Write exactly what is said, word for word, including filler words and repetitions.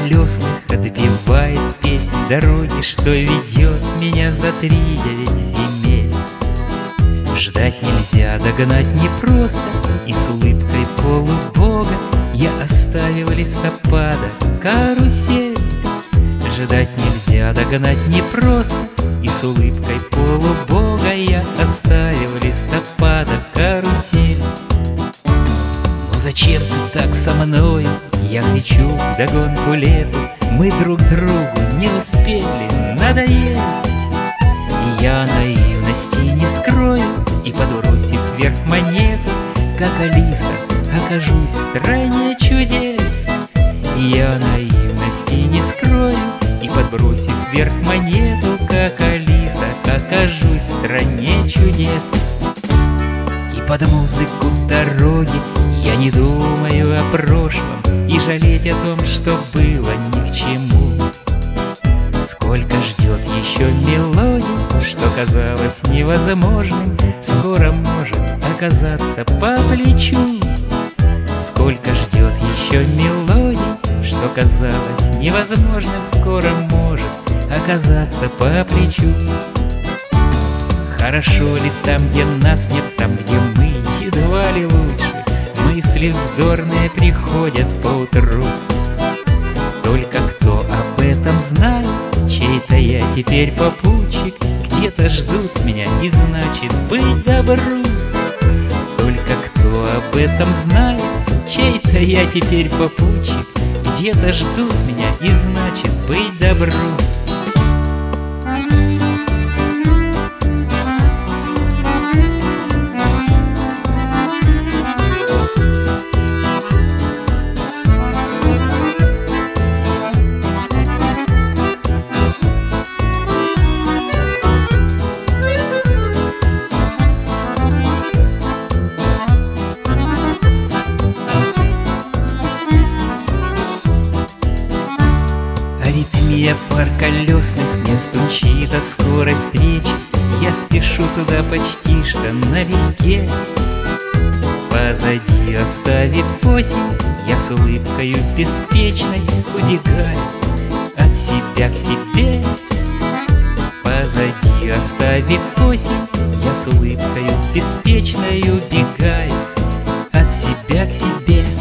колесных отбивает песнь дороги, что ведет меня за три девять земель. Ждать нельзя, догнать непросто, и с улыбкой полубога я оставил листопада карусель. Ждать нельзя, догнать непросто, и с улыбкой полубога я оставил листопада карусель. Ну зачем ты так со мною? Я кричу вдогонку лету, мы друг другу не успели надоесть. И я наивности не скрою, и подбросив вверх монету, как Алиса, окажусь в стране чудес. И я наивности не скрою, и подбросив вверх монету, как Алиса, окажусь в стране чудес. И под музыку дороги я не думаю о прошлом, и жалеть о том, что было, ни к чему. Сколько ждет еще мелодий, что казалось невозможным, скоро может оказаться по плечу. Сколько ждет еще мелодий, что казалось невозможным, скоро может оказаться по плечу. Хорошо ли там, где нас нет, там, где мы, едва ли лучше. Мысли вздорные приходят поутру. Только кто об этом знает, чей-то я теперь попутчик. Где-то ждут меня, и значит быть добру. Только кто об этом знает, чей-то я теперь попутчик. Где-то ждут меня, и значит быть добру. Аритмия пар колесных мне стучит о скорой встрече. Я спешу туда почти что налегке. Позади оставив осень, я с улыбкою беспечной убегаю от себя к себе. Позади оставив осень, я с улыбкою беспечной убегаю от себя к себе.